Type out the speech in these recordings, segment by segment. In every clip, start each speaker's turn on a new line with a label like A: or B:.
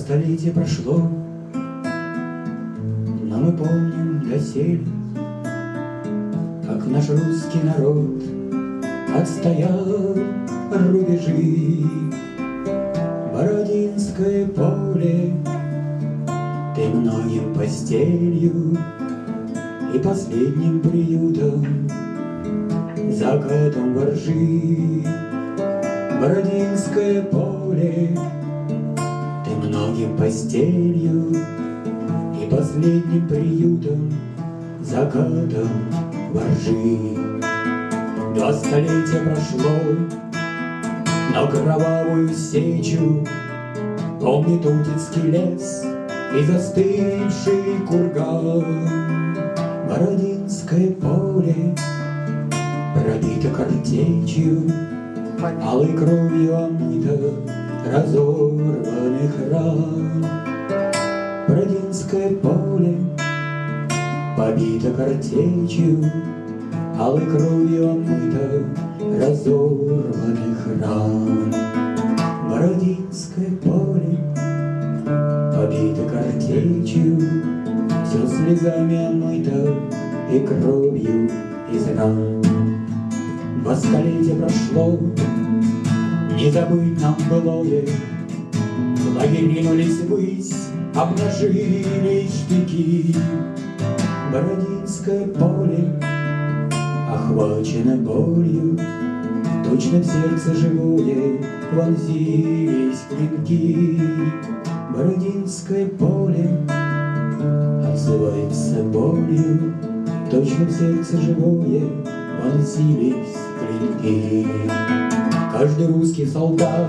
A: столетий прошло, но мы помним доселе, как наш русский народ отстоял рубежи. Бородинское поле ты многим постелью и последним приютом, закатом воржи. Бородинское поле ты многим постелью и последним приютом, закатом воржи. 2 столетия прошло, но кровавую сечу помнит Утицкий лес и застывший курган. Бородинское поле пробито картечью, алой кровью омыто разорванных ран. Бородинское поле побито картечью, алой кровью омыто разорванных ран. Бородинское поле побито картечью, все слезами омыто и кровью из ран. 2 столетия прошло, не забыть нам былое. Лагерь ринулись ввысь, обнажились штыки. Бородинское поле охвачено болью, точно в сердце живое вонзились клинки. Бородинское поле отзывается болью, точно в сердце живое вонзились клинки. Каждый русский солдат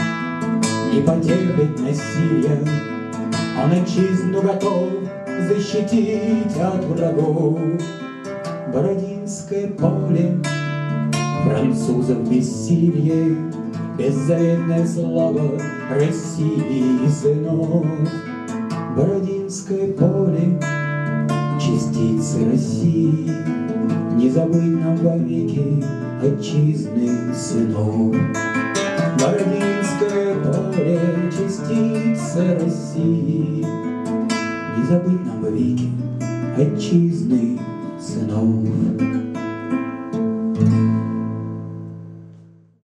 A: не потерпит насилия, он отчизну готов защитить от врагов. Бородинское поле французов бессилье, беззаветная слава России и сынов. Бородинское поле частицы России, не забыть нам вовеки отчизны сынов. Бородинское поле частица России, не забыть нам вовеки отчизны сынов.